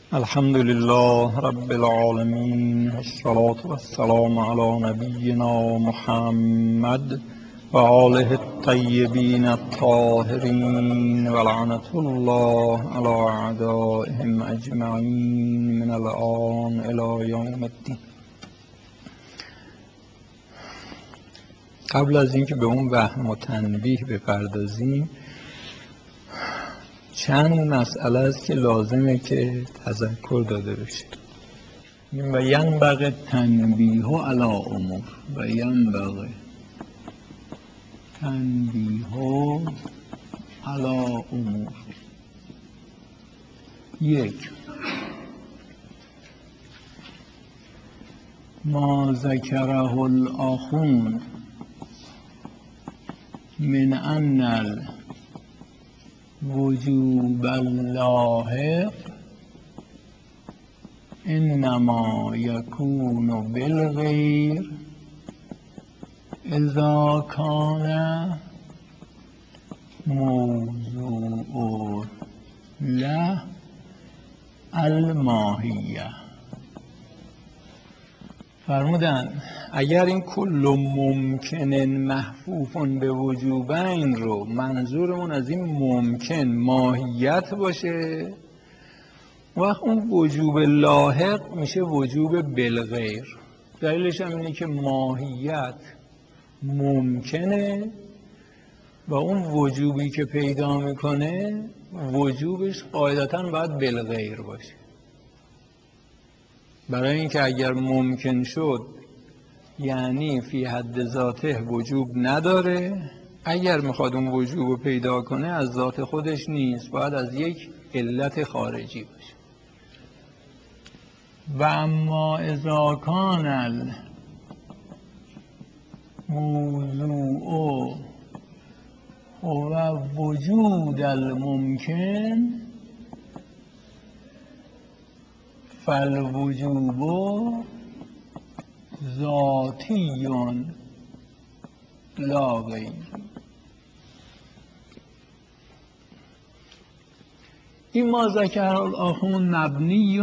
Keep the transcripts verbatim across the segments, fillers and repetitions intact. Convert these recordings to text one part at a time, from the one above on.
الحمد لله رب العالمين، والصلاة والسلام على نبينا محمد و آله الطيبين الطاهرين، ولعنة الله على أعدائهم أجمعين من الآن إلى يوم الدين. قبل از اینکه به اون وهم و تنبیه بپردازیم، چند مسئله است که لازمه که تذکر داده بشه. و ینبغی تنبیه علی امور و ینبغی تنبیه علی امور. یک، ما ذکره الاخوند من ان وجوب اللاحق انما یکون بالغیر اذا کان موضوع له الماهیه. فرمودن اگر این کل ممکن محفوف به وجوبین رو منظورمون از این ممکن ماهیت باشه، وقت اون وجوب لاحق میشه وجوب بالغیر. دلیلش هم اینه که ماهیت ممکنه و اون وجوبی که پیدا میکنه وجوبش قاعدتاً باید بالغیر باشه. برای اینکه اگر ممکن شد یعنی فی حد ذاته وجوب نداره، اگر میخواد اون وجوب رو پیدا کنه از ذات خودش نیست، باید از یک علت خارجی باشه. و اما اذا کان الموضوع هو وجود الممکن فالوجوب ذاتی لا غیر. این ما ذکر الاخون مبنی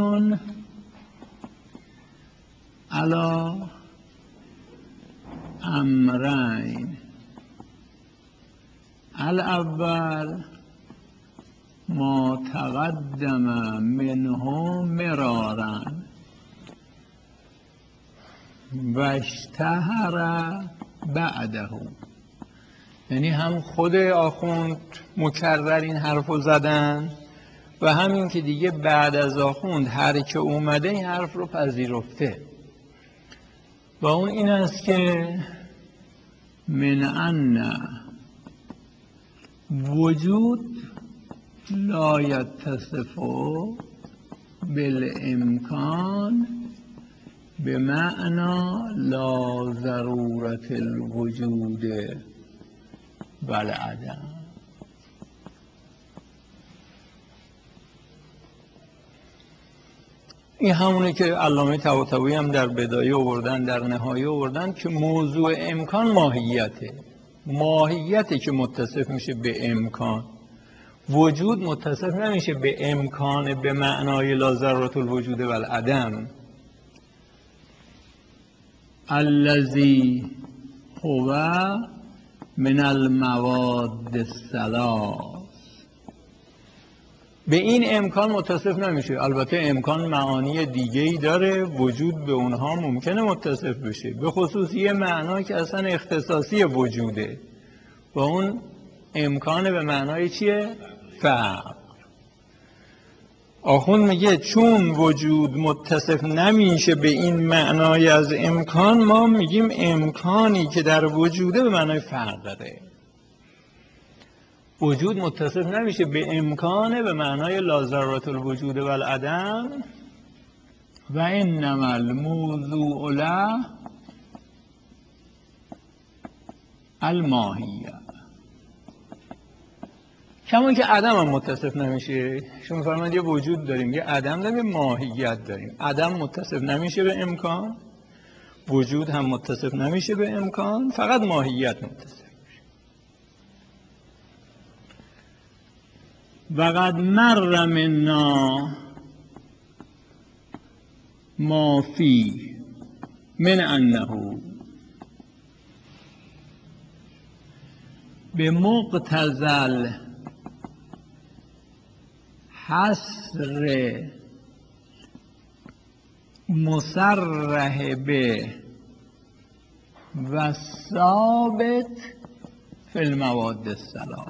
علی امرین. الاول ما تقدم منه مرارا و اشتهر بعده. یعنی هم خود آخوند مکرر این حرف رو زدن و همین که دیگه بعد از آخوند هر که اومده این حرف رو پذیرفته. و اون این است که من ان وجود لا یتصف بالامکان بمعنى لا ضرورت الوجود والعدم. این همونه که علامه طباطبایی هم در بدایه آوردن، در نهایه آوردن که موضوع امکان ماهیته. ماهیته که متصف میشه به امکان. وجود متصف نمیشه به امکان به معنای لا ضرورت الوجود والعدم. الذی هو من المواد الثلاث. به این امکان متصف نمیشه. البته امکان معانی دیگه‌ای داره، وجود به اونها ممکنه متصف بشه، به خصوص یه معنا که اصلا اختصاصی وجوده و اون امکان به معنای چیه؟ فقر. آخوند میگه چون وجود متصف نمیشه به این معنای از امکان، ما میگیم امکانی که در وجوده به معنای فقر داره. وجود متصف نمیشه به امکانه به معنای لا ضرورت الوجود والعدم. و انما الموضوع له الماهیه. کما که عدم هم متصف نمیشه. شما فرمایید یه وجود داریم، یه عدم داریم، یه ماهیت داریم. عدم متصف نمیشه به امکان، وجود هم متصف نمیشه به امکان، فقط ماهیت متصف. و قد مر منا ما فی من انه به مقتضی حصر مصرح به و ثابت فی المواد الثلاث.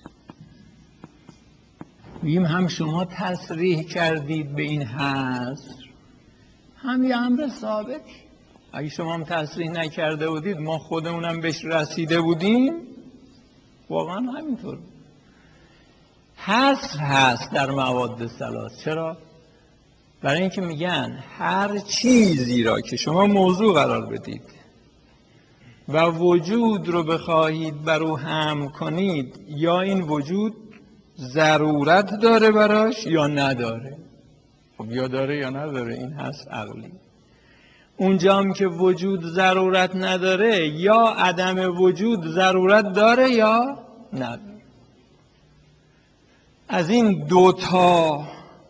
میگیم هم شما تصریح کردید به این حصر، هم یه امر ثابت. اگه شما هم تصریح نکرده بودید ما خودمونم بهش رسیده بودیم، واقعا همینطور. حصر هست در مواد ثلاث. چرا؟ برای اینکه میگن هر چیزی را که شما موضوع قرار بدید و وجود رو بخواهید بر او حمل کنید، یا این وجود ضرورت داره براش یا نداره. خب یا داره یا نداره، این هست عقلی. اونجا هم که وجود ضرورت نداره، یا عدم وجود ضرورت داره یا نداره. از این دوتا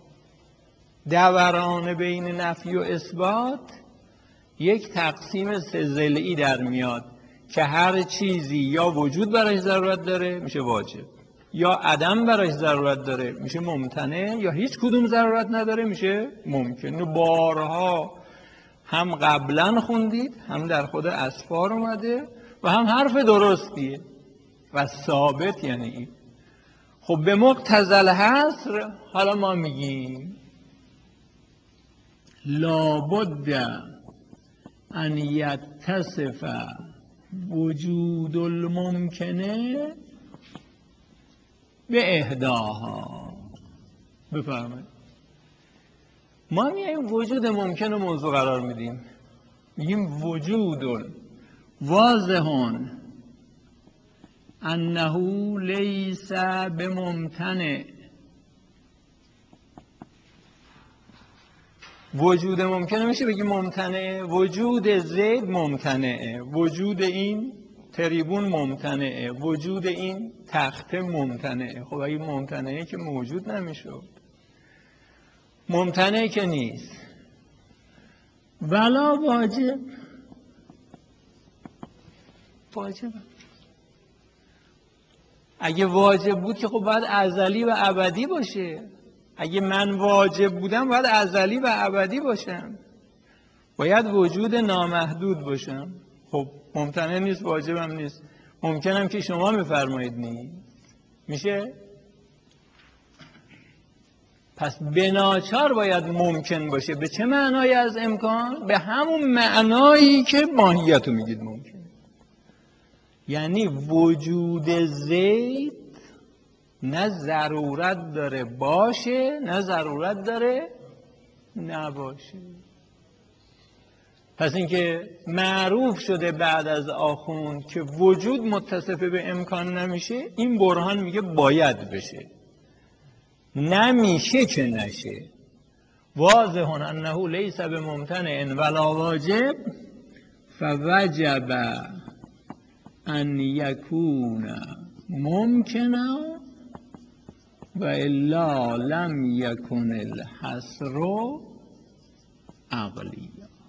دوران بین نفی و اثبات یک تقسیم سه ضلعی در میاد که هر چیزی یا وجود براش ضرورت داره میشه واجب، یا عدم براش ضرورت داره میشه ممتنع، یا هیچ کدوم ضرورت نداره میشه ممکن. بارها هم قبلا خوندید، هم در خود اسفار اومده و هم حرف درستیه و ثابت یعنی این. خب به مقتضی الحصر حالا ما میگیم لابد ان یتصف وجود الممکنه به احداها. بفرمایید. ما میایم وجود ممکن رو موضوع قرار میدیم، میگیم وجود واضح انه لیس بممتنع. وجود ممکنه میشه بگی ممتنع. وجود زید ممتنعه، وجود این تریبون ممتنعه، وجود این تخته ممتنعه. خب اگه ممتنعه که موجود نمیشه، ممتنعه که نیست. ولا واجب. واجب اگه واجب بود که خب باید ازلی و ابدی باشه. اگه من واجب بودم باید ازلی و ابدی باشم، باید وجود نامحدود باشم. خب ممتنع نیست، واجبم نیست. ممکنم که شما میفرمایید نیست، میشه؟ پس بناچار باید ممکن باشه. به چه معنایی از امکان؟ به همون معنایی که ماهیتو میگید ممکن. یعنی وجود زید نه ضرورت داره باشه نه ضرورت داره نباشه. پس اینکه معروف شده بعد از آخوند که وجود متصف به امکان نمیشه، این برهان میگه باید بشه، نمیشه که نشه. واضح انه لیس بممتنع ولا واجب فوجب ان یکون ممکنا و الا لم یکن الحصر عقلیا.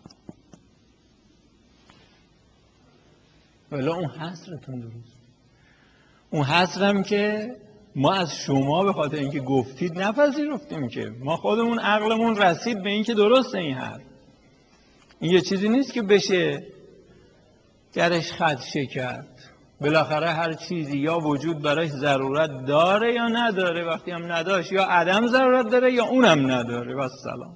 ولی اون حصرتون درست. اون حصرم که ما از شما به خاطر اینکه گفتید نپذیرفتیم، که ما خودمون عقلمون رسید به اینکه درسته این حرف. این یه چیزی نیست که بشه درش خدشه کرد. بالاخره هر چیزی یا وجود براش ضرورت داره یا نداره. وقتی هم نداشت یا عدم ضرورت داره یا اونم نداره و سلام.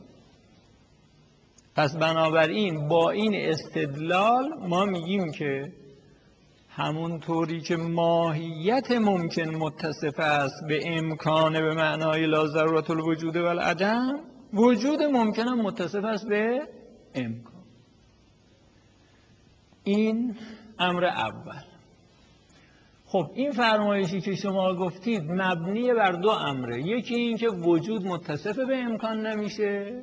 پس بنابراین با این استدلال ما میگیم که همون طوری که ماهیت ممکن متصف است به امکان به معنای لا ضرورت الوجود و العدم، وجود ممکن هم متصف است به امکان. این امر اول. خب این فرمایشی که شما گفتید مبنی بر دو امره. یکی این که وجود متصف به امکان نمیشه،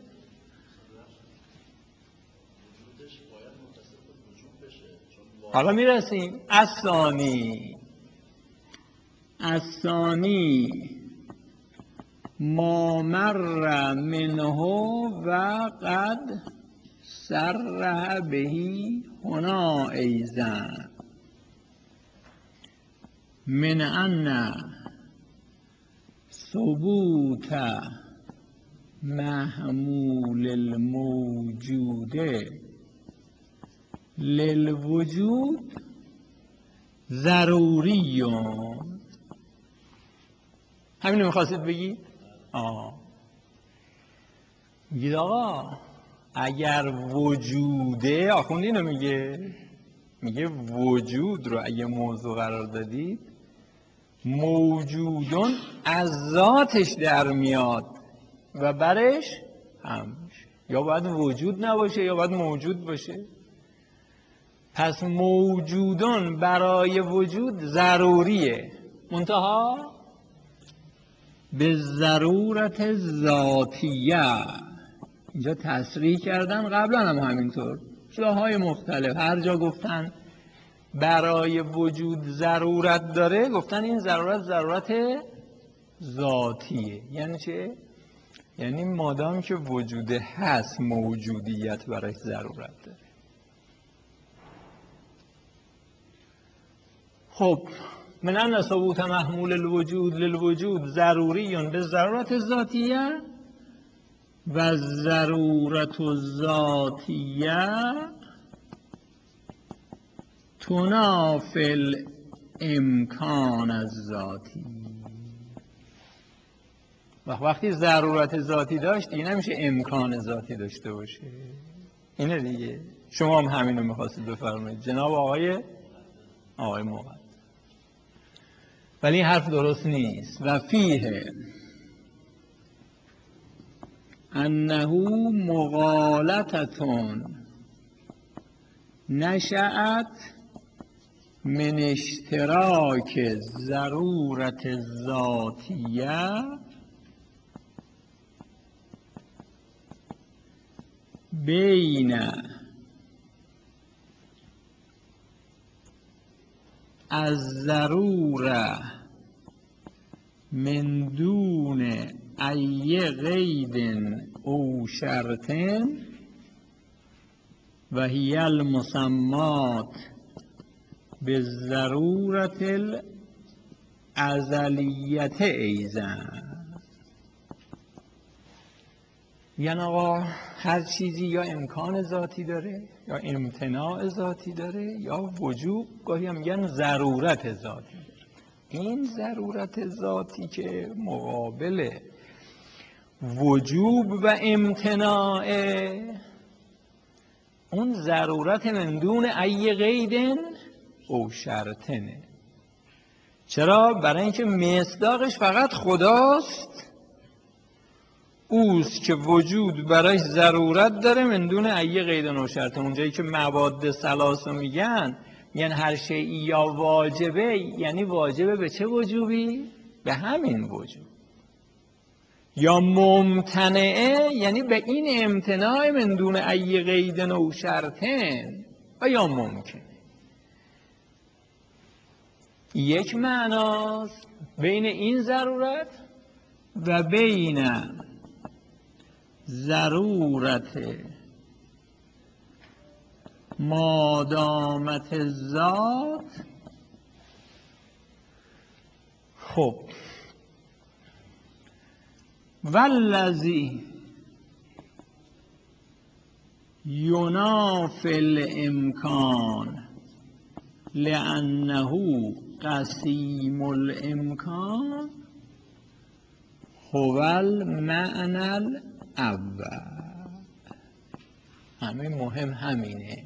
حالا میرسیم. الثانی الثانی ما مر منه و قد سره بهی هنا ایزن من ان ثبوت محمول الموجود للوجود ضروری. همین رو میخواستید بگی؟ آه میگید آقا اگر وجوده، آخوند اینو میگه میگه وجود رو اگه موضوع قرار دادید، موجودون از ذاتش در میاد و برش هم میشه. یا باید وجود نباشه یا باید موجود باشه. پس موجودون برای وجود ضروریه، منتها به ضرورت ذاتیه. اینجا تصریح کردن، قبلا هم همینطور جاهای مختلف هر جا گفتن برای وجود ضرورت داره، گفتن این ضرورت ضرورت ذاتیه. یعنی چه؟ یعنی مادام که وجود هست موجودیت برای ضرورت داره. خب من ان ثبوت محمول الوجود للوجود ضروری به ضرورت ذاتیه و ضرورت الذاتیه تنافی الامکان الذاتی. وقتی ضرورت ذاتی داشت دیگه نمیشه امکان ذاتی داشته باشه. اینه دیگه. شما هم همینو میخواستید بفرمایید جناب آقای آقای موقت. ولی این حرف درست نیست. و فیه انه مغالطتون نشأت من اشتراک ضرورت ذاتیه بین از ضروره من دون ای قید او شرط و هی المسمات به ضرورت الازلیت ایزن. یعنی آقا هر چیزی یا امکان ذاتی داره یا امتناع ذاتی داره یا وجوب، گاهی هم میگن ضرورت ذاتی داره. این ضرورت ذاتی که مقابل وجوب و امتناع، اون ضرورت من دون ای قیدن او شرطنه. چرا؟ برای اینکه مصداقش فقط خداست، اوست که وجود برایش ضرورت داره من دون ای قیدن او شرطن. اونجایی که مواد ثلاثه میگن میگن هر شیئی یا واجبه، یعنی واجبه به چه وجوبی؟ به همین وجوب. یا ممتنعه یعنی به این امتناع من دون ای قیدن او شرطن. و یا ممکن. یک معناست بین این ضرورت و بین ضرورت مادامت ذات. خب والذی ینافی الامکان لانه قسیم الامکان هو المعنی الاول. همه مهم همینه.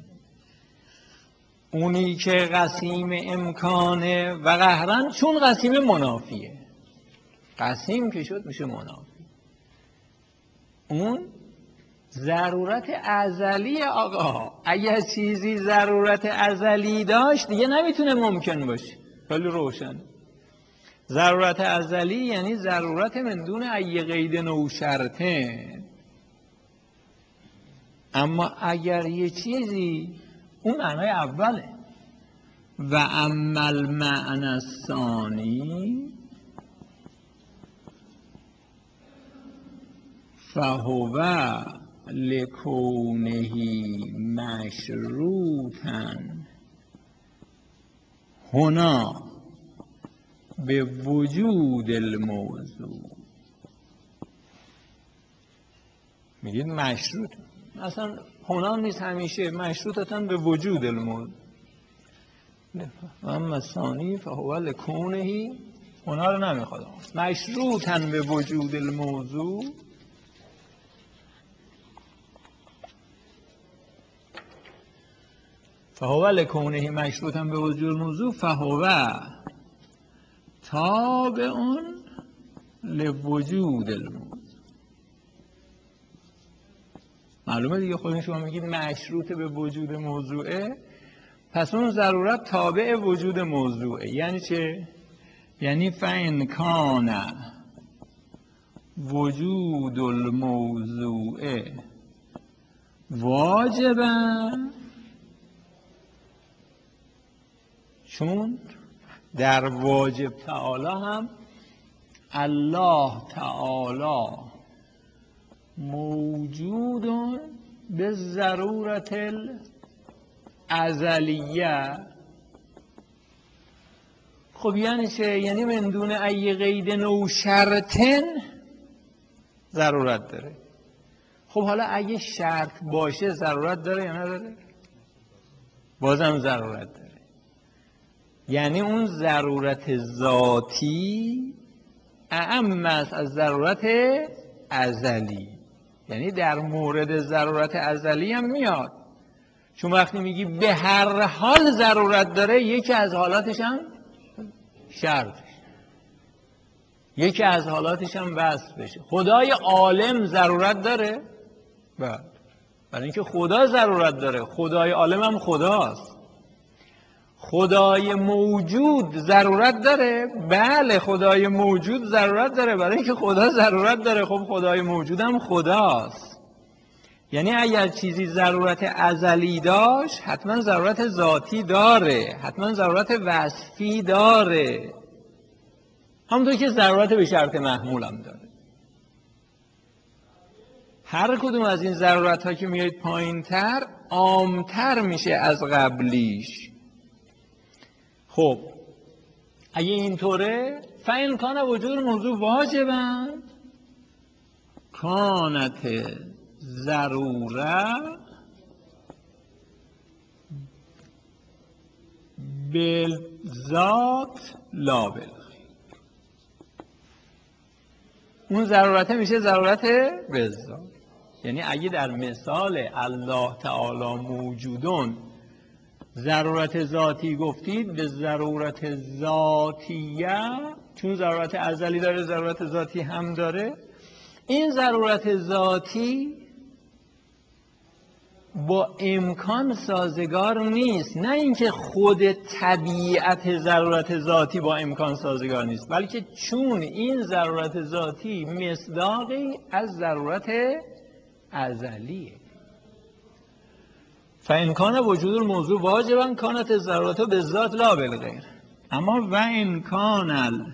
اونی که قسیم امکانه و قهرن، چون قسیم منافیه، قسیم که شد میشه منافی. اون ضرورت ازلی. آقا اگر چیزی ضرورت ازلی داشت دیگه نمیتونه ممکن باشه. خیلی روشن. ضرورت ازلی یعنی ضرورت من دون ای قید او شرطه. اما اگر یه چیزی، اون معنای اوله. و اما المعنی الثانی فهو لکونه مشروطا هنا به وجود الموضوع. میگید مشروط اصلا هنا نیست، همیشه مشروطتا به وجود الموضوع. و اما ثانی فهو لکونه، هنا رو نمیخواد، مشروطا به وجود الموضوع. فهو لکونه مشروطا به وجود الموضوع فهو تابع لوجود الموضوع. معلومه دیگه، خودتون شما میگید مشروط به وجود موضوعه، پس اون ضرورت تابع وجود موضوعه. یعنی چه؟ یعنی فإن کان وجود الموضوع واجبا، چون در واجب تعالی هم الله تعالی موجود به ضرورت الازلیه. خب یعنی چه؟ یعنی من دون ای قید نو شرطن ضرورت داره. خب حالا اگه شرط باشه ضرورت داره یا نداره؟ بازم ضرورت داره. یعنی اون ضرورت ذاتی اعم است از ضرورت ازلی. یعنی در مورد ضرورت ازلی هم میاد، چون وقتی میگی به هر حال ضرورت داره، یکی از حالاتش هم شرطش، یکی از حالاتش هم وصف بشه. خدای عالم ضرورت داره؟ بله، برای اینکه خدا ضرورت داره. خدای عالم هم خداست. خدای موجود ضرورت داره؟ بله، خدای موجود ضرورت داره، برای اینکه خدا ضرورت داره. خب خدای موجود هم خداست. یعنی اگر چیزی ضرورت ازلی داشت، حتما ضرورت ذاتی داره، حتما ضرورت وصفی داره، همونطور که ضرورت به شرط محمول هم داره. هر کدوم از این ضرورت ها که میاد پایین تر عامتر میشه از قبلیش. خب اگه اینطوره، فإن کان وجود موضوع واجبا کانت ضروره بالذات لا بالغیر. اون ضرورت میشه ضرورت بالذات. یعنی اگه در مثال الله تعالی موجودون ضرورت ذاتی گفتید، به ضرورت ذاتیه، چون ضرورت ازلی داره ضرورت ذاتی هم داره، این ضرورت ذاتی با امکان سازگار نیست. نه اینکه خود طبیعت ضرورت ذاتی با امکان سازگار نیست، بلکه چون این ضرورت ذاتی مصداقی از ضرورت ازلیه. فإن کان وجود الموضوع واجبا کانت ضرورت بالذات لا بالغیر. اما و ان کان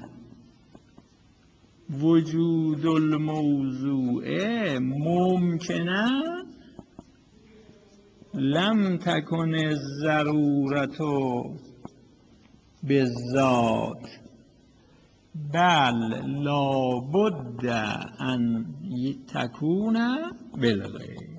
وجود الموضوع ممکنه لم تکن الضرورت بالذات بل لابد ان تکون بالغیر.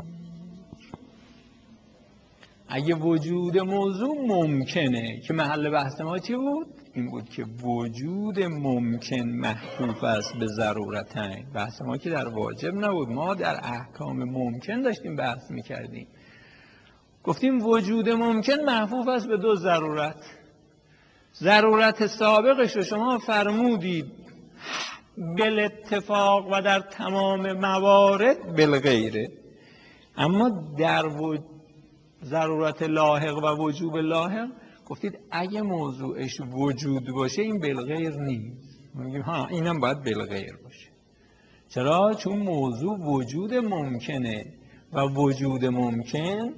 اگه وجود موضوع ممکنه، که محل بحث ما چی بود؟ این بود که وجود ممکن محفوظ است به ضرورتین. بحث ما که در واجب نبود، ما در احکام ممکن داشتیم بحث میکردیم. گفتیم وجود ممکن محفوظ است به دو ضرورت. ضرورت سابقش رو شما فرمودید بالاتفاق و در تمام موارد بالغیره. اما در وجود ضرورت لاحق و وجوب لاحق گفتید اگه موضوعش وجود باشه این بالغیر نیست. میگیم ها اینم باید بالغیر باشه. چرا؟ چون موضوع وجود ممکنه و وجود ممکن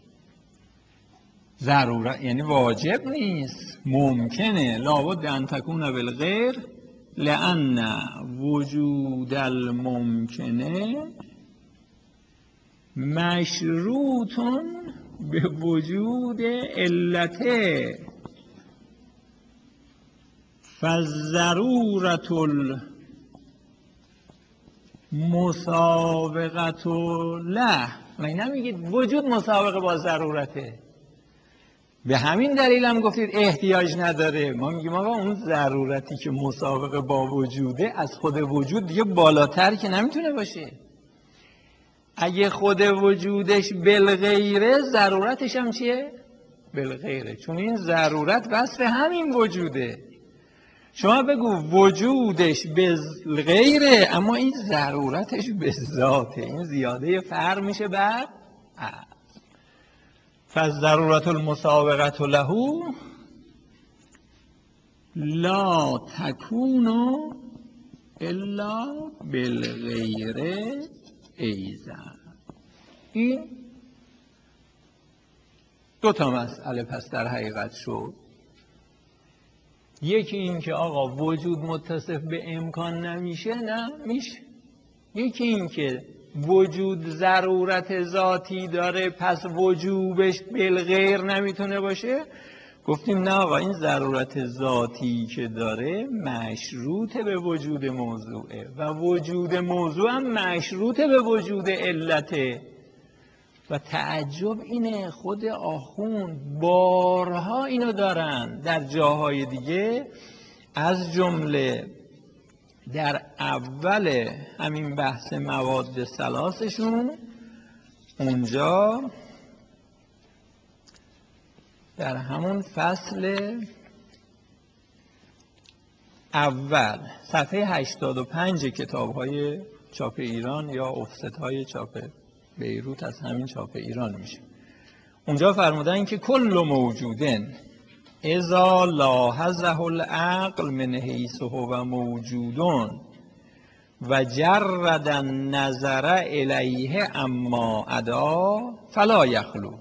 ضرورت یعنی واجب نیست، ممکنه. لابد ان تکون بالغیر لان وجود الممکنه مشروطون به وجود علته فالضرورة المسابقة له. من نمیگید وجود مسابقه با ضرورته، به همین دلیل هم گفتید احتیاج نداره. ما میگیم آقا اون ضرورتی که مسابقه با وجوده از خود وجود دیگه بالاتر که نمیتونه باشه. اگه خود وجودش بالغیره ضرورتش هم چیه؟ بالغیره، چون این ضرورت وصف همین وجوده. شما بگو وجودش بالغیره اما این ضرورتش به ذاته، این زیاده فر میشه بر فالضرورة المسابقة له لا تكون الا بالغیر ایزن. این دو تا مسئله پس در حقیقت شد. یکی این که آقا وجود متصف به امکان نمیشه، نه میشه. یکی این که وجود ضرورت ذاتی داره پس وجوبش بالغیر نمیتونه باشه. گفتیم نه آقا این ضرورت ذاتی که داره مشروط به وجود موضوعه و وجود موضوع هم مشروط به وجود علته. و تعجب اینه خود آخوند بارها اینو دارن در جاهای دیگه، از جمله در اول همین بحث مواد ثلاثشون، اونجا در همون فصل اول صفحه هشتاد و پنج کتاب‌های چاپ ایران یا افست‌های چاپ بیروت از همین چاپ ایران میشه، اونجا فرمودن که کل موجودن اذا لاحظه العقل من حیث هو موجودون و جرد النظر الیه اما ادا فلا یخلو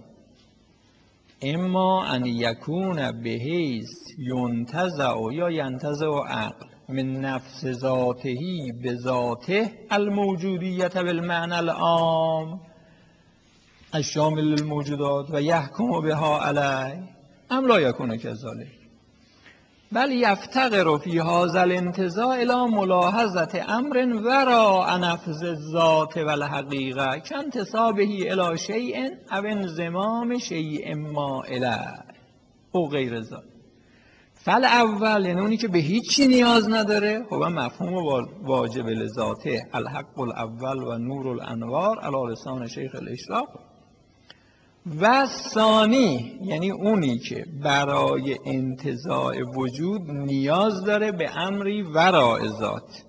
اما ان یکون به حیث ینتزع یا ینتزع عقل من نفس ذاته به ذاته الموجودیت بالمعنى العام الشامل للموجودات و یحکم بها علیه ام لا یکون کذالک بل یفتقر فی هذا الانتزاع الی ملاحظه امر وراء نفس الذات و الحقیقه کانتسابه الی شیء او انضمام شیء ما الیه او غیر ذلک. فل اول یعنی اونی که به هیچی نیاز نداره، خب مفهوم واجب لذاته الحق الاول و نور الانوار علی لسان شیخ الاشراق. و ثانی یعنی اونی که برای انتزاع وجود نیاز داره به امری وراء ذات،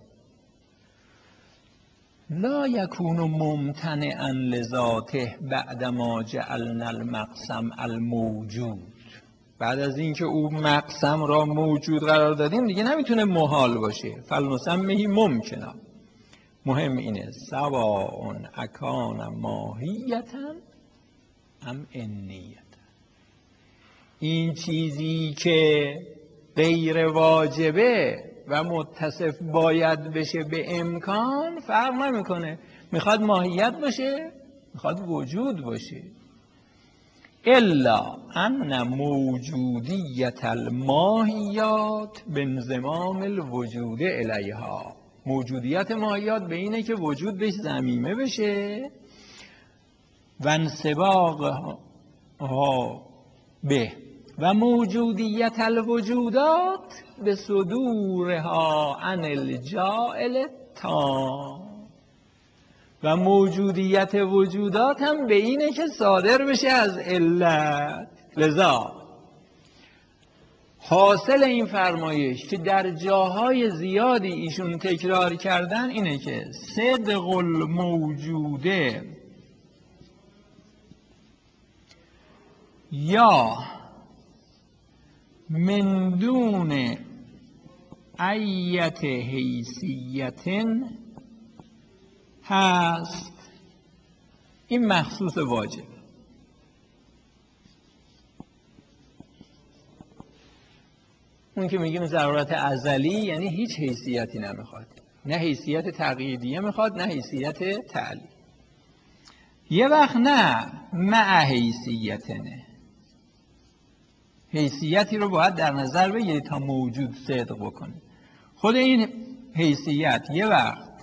لا یکون ممتنعا لذاته بعدما جعلنا المقسم الموجود. بعد از اینکه او مقسم را موجود قرار دادیم دیگه نمیتونه محال باشه. فلنسمه ممکنه. مهم اینه سواء اکان ماهیتا ام انیتا. این چیزی که غیر واجبه و متصف باید بشه به امکان فرق نمیکنه، میخواد ماهیت باشه میخواد وجود باشه. الا ان موجودیت الماهیات بانضمام الوجود الیها. موجودیت ماهیات به اینه که وجود بهش ضمیمه بشه و انسباق ها به و موجودیت الوجودات به صدورها عن الجائل تام. و موجودیت وجودات هم به اینه که صادر بشه از علت. لذا حاصل این فرمایش که در جاهای زیادی ایشون تکرار کردن اینه که صدق الموجوده یا من دون ایت حیثیت هست، این مخصوص واجب. اون که میگیم ضرورت ازلی یعنی هیچ حیثیتی نمیخواد، نه حیثیت تقییدیه میخواد نه حیثیت تعلیل. یه وقت نه مع حیثیتنه، حیثیتی رو باید در نظر بگیرید تا موجود صدق بکنه. خود این حیثیت یه وقت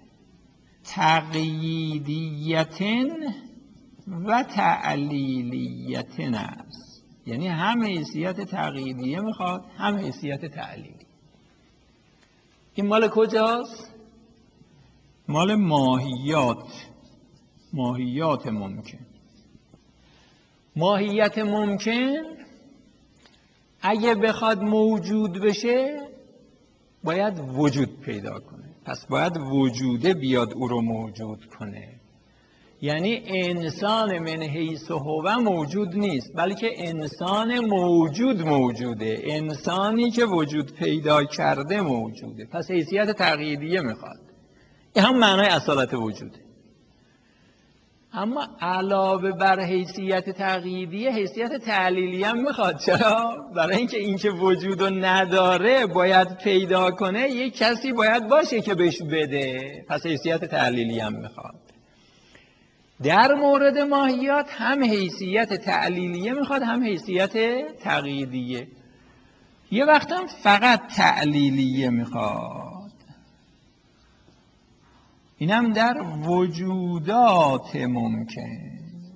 تقییدیتن و تعلیلیتن است، یعنی هم حیثیت تقییدیه میخواد هم حیثیت تعلیلی. این مال کجاست؟ مال ماهیات، ماهیات ممکن. ماهیت ممکن اگه بخواد موجود بشه باید وجود پیدا کنه، پس باید وجوده بیاد او رو موجود کنه. یعنی انسان من حیث هو موجود نیست، بلکه انسان موجود موجوده، انسانی که وجود پیدا کرده موجوده. پس حیثیت تقییدیه میخواد، این هم معنای اصالت وجوده. اما علاوه بر حیثیت تقییدیه حیثیت تعلیلی هم میخواد. چرا؟ برای اینکه اینکه وجود رو نداره باید پیدا کنه، یک کسی باید باشه که بهش بده، پس حیثیت تعلیلی هم میخواد. در مورد ماهیات هم حیثیت تعلیلیه میخواد هم حیثیت تقییدیه. یه وقت هم فقط تعلیلیه میخواد. اینم در وجودات ممکن.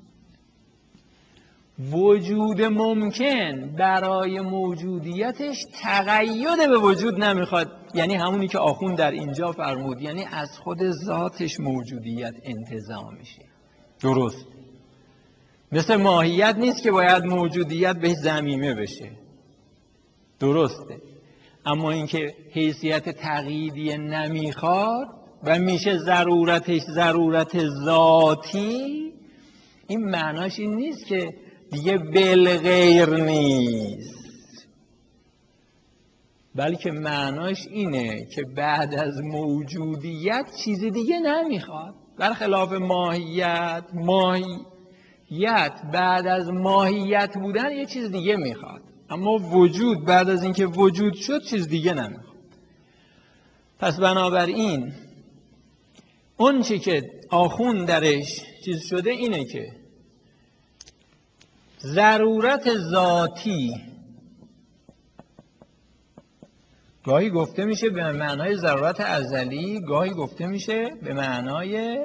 وجود ممکن برای موجودیتش تقید به وجود نمیخواد، یعنی همونی که آخوند در اینجا فرمود، یعنی از خود ذاتش موجودیت انتزاع میشه. درست، مثل ماهیت نیست که باید موجودیت به ضمیمه بشه. درسته، اما اینکه حیثیت تقییدی نمیخواد و میشه ضرورتش ضرورت ذاتی، این معناش این نیست که دیگه بالغیر نیست، بلکه معناش اینه که بعد از موجودیت چیز دیگه نمیخواد. برخلاف ماهیت، ماهیت بعد از ماهیت بودن یه چیز دیگه میخواد، اما وجود بعد از اینکه وجود شد چیز دیگه نمیخواد. پس بنابراین اون چی که آخون درش چیز شده اینه که ضرورت ذاتی گاهی گفته میشه به معنای ضرورت ازلی، گاهی گفته میشه به معنای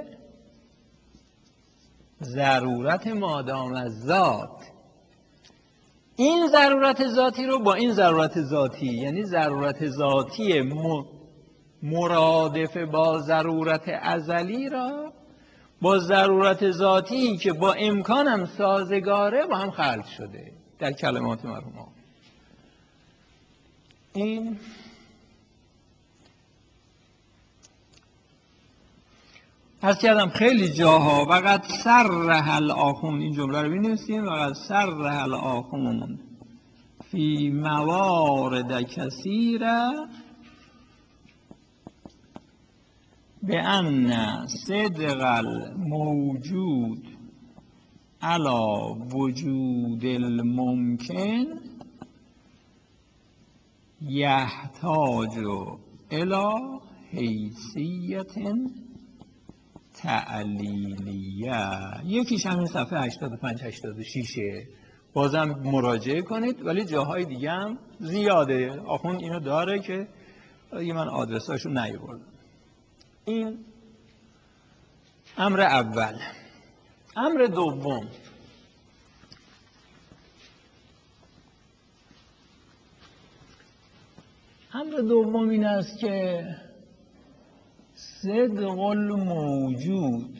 ضرورت مادام الذات. این ضرورت ذاتی رو با این ضرورت ذاتی، یعنی ضرورت ذاتی م... مرادف با ضرورت ازلی را با ضرورت ذاتی که با امکانم سازگاره با هم خلط شده در کلمات مرحوم. این عرض کردم خیلی جاها وقت صرح الاخون، این جمله رو بنویسیم، وقت صرح الاخون فی موارد کثیره به ان صدق الموجود علی وجود الممکن یحتاج الی حیثیت تعلیلیه. یکیش همین صفحه هشتاد و پنج هشتاد و شش، بازم مراجعه کنید، ولی جاهای دیگه هم زیاده. آخوند اینو داره که دیگه من آدرساشو نیاوردم. این امر اول. امر دوم، امر دوم این است که صدق الموجود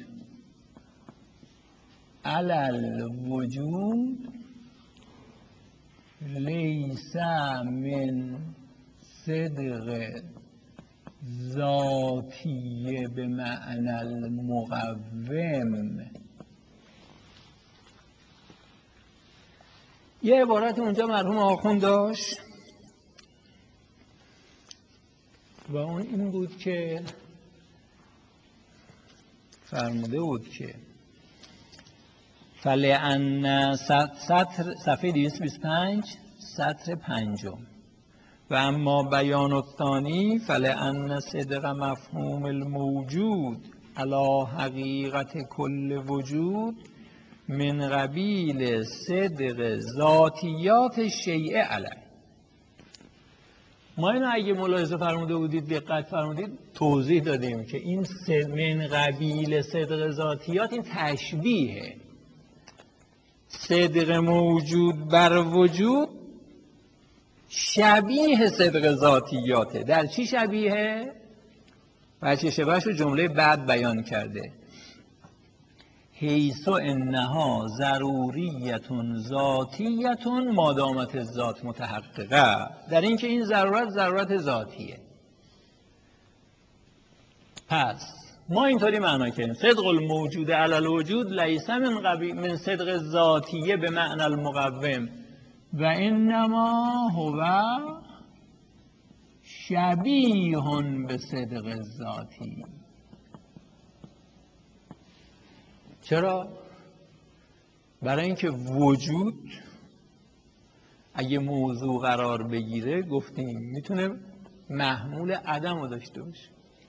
علی الوجود لیس من صدق ذاتیه به معنی المقوم. یه عبارت اونجا مرحوم آخوند داشت و اون این بود که فرموده بود که فلأن سطر صفحه دویست و بیست و پنج سطر پنجم و اما بیان الثانی فلأن صدق مفهوم الموجود علی حقیقت کل وجود من قبیل صدق ذاتیات شیء علیه. ما اینو اگه ملاحظه فرموده بودید، دقت فرمودید، توضیح دادیم که این من قبیل صدق ذاتیات این تشبیهه. صدق موجود بر وجود شبیه صدق ذاتیاته. در چی شبیه؟ بچه شبهش رو جمله بعد بیان کرده. حیث انها ضروریتون ذاتیتون مادامت ذات متحققه، در این که این ضرورت ضرورت ذاتیه. پس ما اینطوری معنا کردیم صدق الموجود علی الوجود لیس من قبیل من صدق ذاتیه به معنی المقوم و انما هو شبیه به صدق ذاتی. چرا؟ برای اینکه وجود اگه موضوع قرار بگیره گفتیم میتونه محمول عدم رو داشته باشه.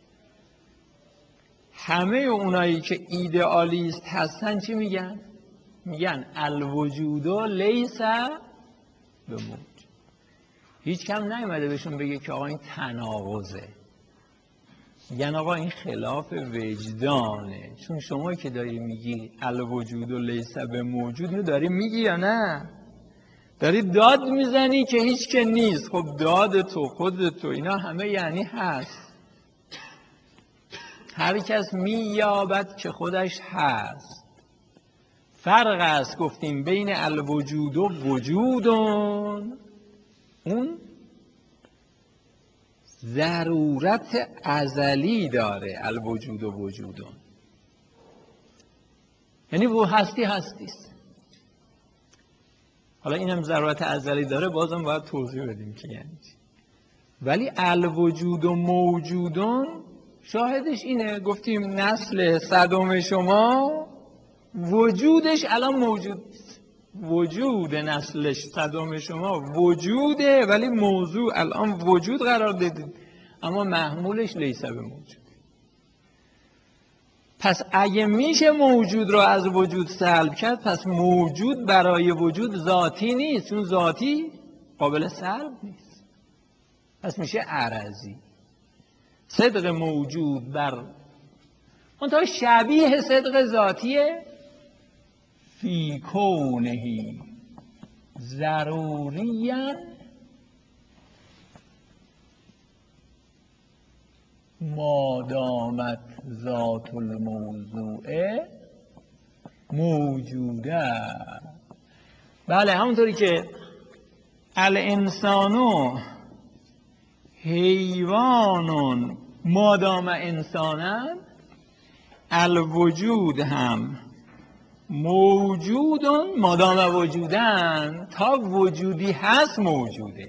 همه اونایی که ایدئالیست هستن چی میگن؟ میگن الوجود لیس بموج. هیچ کم نیومده بهشون بگه که آقا این تناقضه. میگن آقا این خلاف وجدانه. چون شما که داری میگی الوجود و لیس بموجود، اینو داری میگی یا نه؟ داری داد میزنی که هیچ که نیست. خب داد تو خود تو اینا همه یعنی هست. هر کس مییابد که خودش هست. فرق است گفتیم بین الوجود و وجودون، اون ضرورت ازلی داره. الوجود و وجودون یعنی و هستی هستیست. حالا اینم ضرورت ازلی داره، بازم باید توضیح بدیم که یعنی چی. ولی الوجود و موجودون شاهدش اینه. گفتیم نسل صدم شما وجودش الان موجود، وجود نسلش صدم شما وجوده، ولی موضوع الان وجود قرار دادید اما محمولش لیس بموجود. پس اگه میشه موجود رو از وجود سلب کرد، پس موجود برای وجود ذاتی نیست، چون ذاتی قابل سلب نیست، پس میشه عرضی. صدق موجود بر منتها شبیه صدق ذاتیه فی کونهی ضروریاً ما دامت ذات الموضوع موجوده. بله، همونطوری که الانسانو حیوانون مادام انسانن، الوجود هم موجودون مادام وجودن، تا وجودی هست موجوده.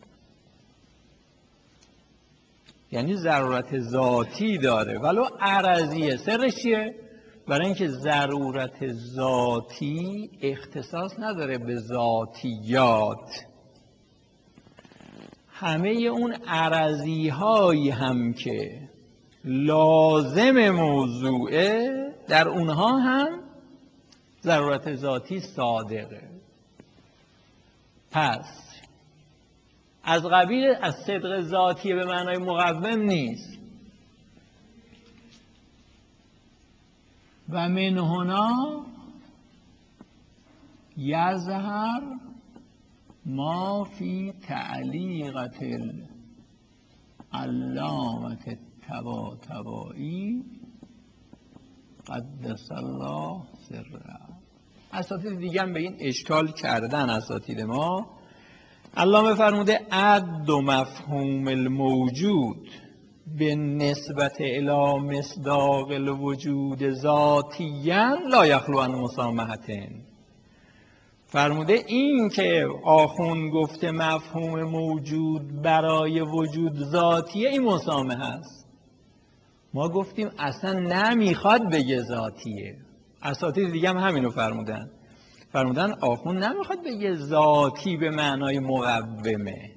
یعنی ضرورت ذاتی داره ولو عرضیه. سرش چیه؟ برای اینکه ضرورت ذاتی اختصاص نداره به ذاتیات. همه اون عرضی هایی هم که لازم موضوعه، در اونها هم ضرورت ذاتی صادقه. پس از قبیل از صدق ذاتی به معنای مقوم نیست. و من هنا یظهر ما فی تعلیقت العلامة الطباطبایی قدس الله سره. اساتید دیگه هم به این اشکال کردن اساتید ما. علامه فرموده عد و مفهوم الموجود به نسبت الی مصداق الوجود ذاتیاً لا یخلو عن مسامحتین. فرموده این که آخوند گفته مفهوم موجود برای وجود ذاتیه، این مسامحه است. ما گفتیم اصلا نمیخواد بگه ذاتیه. اساتید دیگه هم همینو فرمودن. فرمودن آخوند نمیخواد بگه ذاتی به معنای مقومه،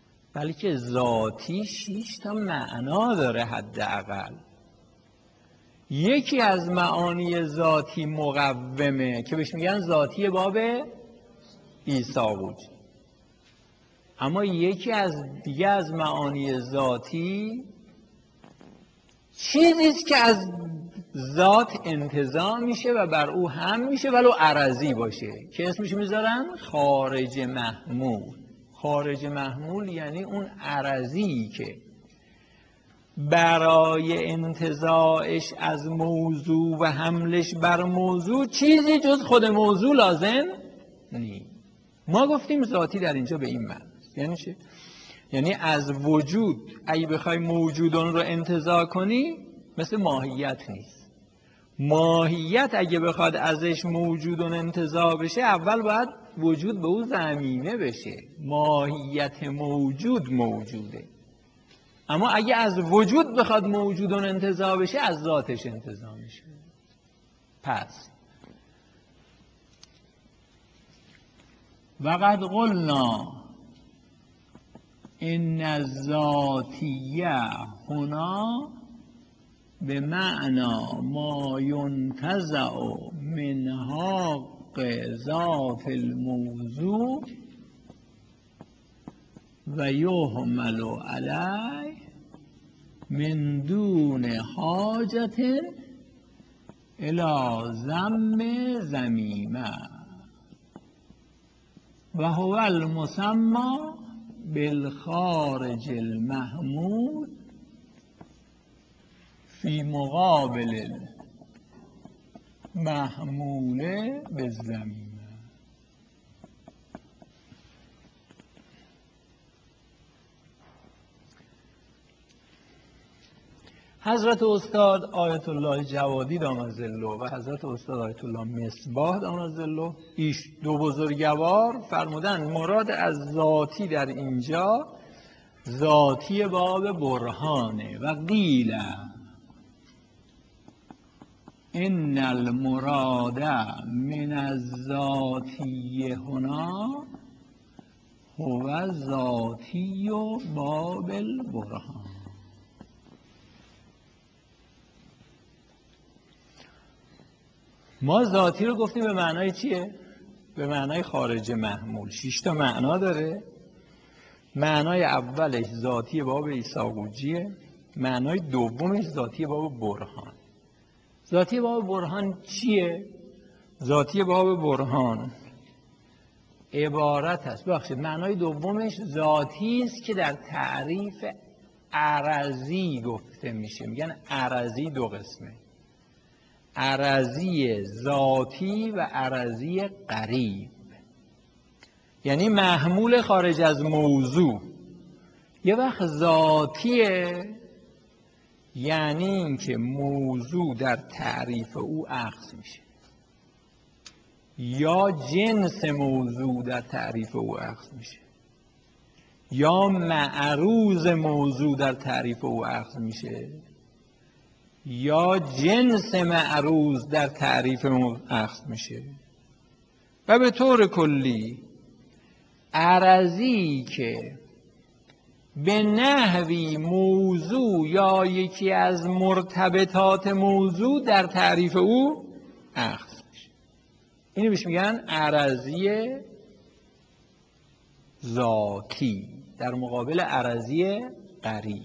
بلکه ذاتی شیش تا معنا داره حداقل. یکی از معانی ذاتی مقومه که بهش میگن ذاتی باب ایثاقوجی، اما یکی از دیگه از معانی ذاتی چیزی است که از ذات انتزاع میشه و بر او هم میشه ولو عرضی باشه که اسمش میذارن خارج محمول. خارج محمول یعنی اون عرضی که برای انتزاعش از موضوع و حملش بر موضوع چیزی جز خود موضوع لازم نیست. ما گفتیم ذاتی در اینجا به این معنی یعنی چه؟ یعنی از وجود اگه بخوای موجودان رو انتزاع کنی مثل ماهیت نیست. ماهیت اگه بخواد ازش موجودان انتزاع بشه اول باید وجود به او ضمیمه بشه. ماهیت موجود موجوده، اما اگه از وجود بخواد موجودان انتزاع بشه از ذاتش انتزاع میشه. پس وقد قلنا ان الذاتیه هنا به معنا ما ینتزع من حق ذات الموضوع و یحمل علیه من دون حاجت الی ذم ذمیمه و هو المسمى بالخارج المحمول فی مقابل المحمول بالذمیمه. حضرت استاد آیت الله جوادی دام ظله و حضرت استاد آیت الله مصباح دام ظله ایش دو بزرگوار فرمودن مراد از ذاتی در اینجا ذاتی باب برهانه. و قیل ان المراد من الذاتی هنا هو ذاتی باب البرهان. ما ذاتی رو گفتیم به معنای چیه؟ به معنای خارج محمول. شش تا معنا داره. معنای اولش ذاتی باب ایثاقوجیه، معنای دومش ذاتی باب برهان. ذاتی باب برهان چیه؟ ذاتی باب برهان عبارت است، ببخشید معنای دومش ذاتی است که در تعریف عرضی گفته میشه. میگن عرضی دو قسمه، عرضی ذاتی و عرضی قریب. یعنی محمول خارج از موضوع. یه وقت ذاتیه یعنی اینکه موضوع در تعریف او اخذ میشه، یا جنس موضوع در تعریف او اخذ میشه، یا معروض موضوع در تعریف او اخذ میشه، یا جنس معروض در تعریف او اخذ میشه. و به طور کلی عرضی که به نحوی موضوع یا یکی از مرتبطات موضوع در تعریف او اخذ میشه، اینو بهش میگن عرضی ذاتی در مقابل عرضی قریب.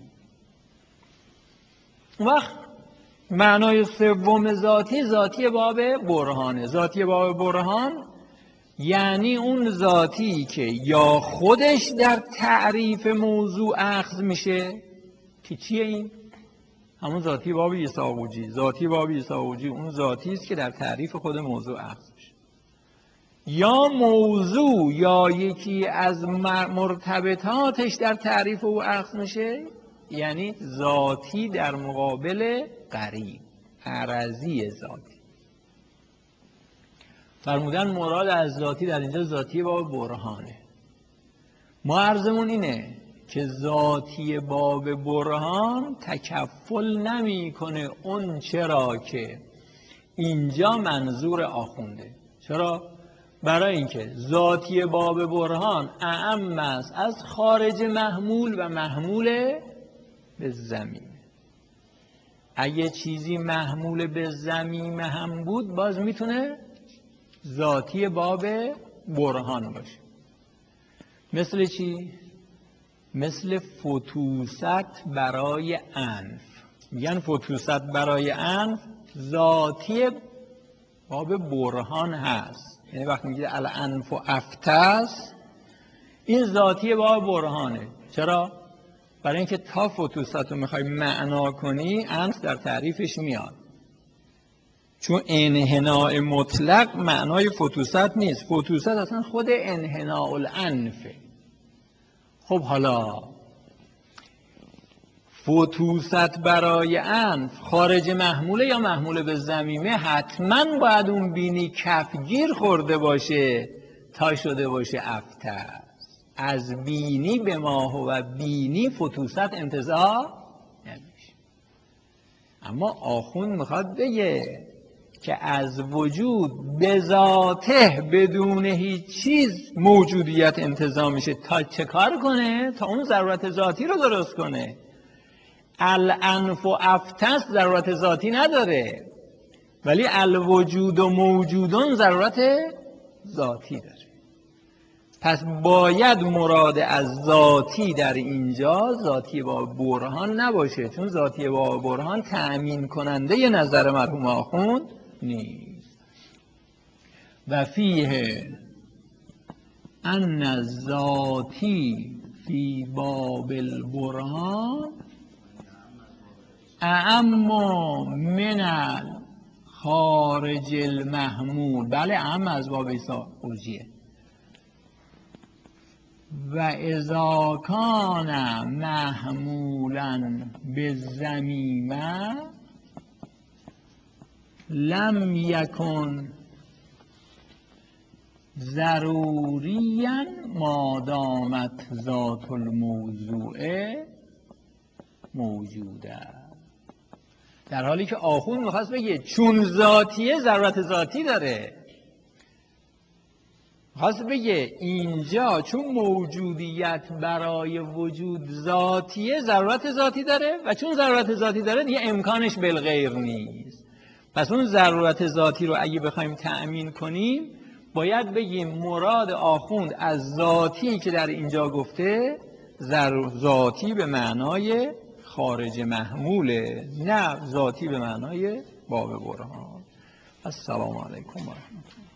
اون وقت معنای سوم ذاتی ذاتی باب برهانه. ذاتی باب برهان یعنی اون ذاتی که یا خودش در تعریف موضوع اخذ میشه که چیه این؟ همون ذاتی باب ایثاقوجی. ذاتی باب ایثاقوجی اون ذاتی است که در تعریف خود موضوع اخذ میشه، یا موضوع یا یکی از مرتبطاتش در تعریف او اخذ میشه، یعنی ذاتی در مقابل قریب، عرضی ذاتی. فرمودن مراد از ذاتی در اینجا ذاتی باب برهانه. ما عرضمون اینه که ذاتی باب برهان تکفل نمی کنه اون چرا که اینجا منظور آخونده. چرا؟ برای اینکه ذاتی باب برهان اعم است از خارج محمول و محمول به زمین. اگه چیزی محمول به ضمیمه هم بود باز میتونه ذاتی باب برهان باشه. مثل چی؟ مثل فتوست برای انف. میگن فتوست برای انف ذاتی باب برهان هست. یعنی وقتی میگه الانف و افتس، این ذاتی باب برهانه. چرا؟ برای اینکه تا فتوست رو میخوای معنا کنی انف در تعریفش میاد، چون انحناء مطلق معنای فتوست نیست. فتوست اصلا خود انحناء الانفه. خب حالا فتوست برای انف خارج محموله یا محموله به ضمیمه؟ حتما باید اون بینی کفگیر خورده باشه تا شده باشه افتس. از بینی به ما و بینی فتوست انتزاع نمیشه. اما آخوند میخواد بگه که از وجود به ذاته بدون هیچ چیز موجودیت انتزاع میشه. تا چه کار کنه؟ تا اون ضرورت ذاتی رو درست کنه. الانف و افتس ضرورت ذاتی نداره، ولی الوجود و موجودون ضرورت ذاتی داره. پس باید مراد از ذاتی در اینجا ذاتی با برهان نباشه، چون ذاتی با برهان تأمین کننده ی نظر مرحوم آخوند نیست. و فیه ان الذاتی فی باب البرهان اعم من خارج المحمول. بله، اعم از باب اوجیه. و اذا کان محمولا بالضمیمه لم یکن ضروریا ما دامت ذات الموضوع موجوده. در حالی که آخوند میخواست بگه چون ذاتیه ضرورت ذاتی داره. خواست بگه اینجا چون موجودیت برای وجود ذاتیه ضرورت ذاتی داره، و چون ضرورت ذاتی داره دیگه امکانش بالغیر نیست. پس اون ضرورت ذاتی رو اگه بخوایم تأمین کنیم باید بگیم مراد آخوند از ذاتی که در اینجا گفته ذاتی به معنای خارج محموله، نه ذاتی به معنای باب برهان. السلام علیکم و رحمت الله.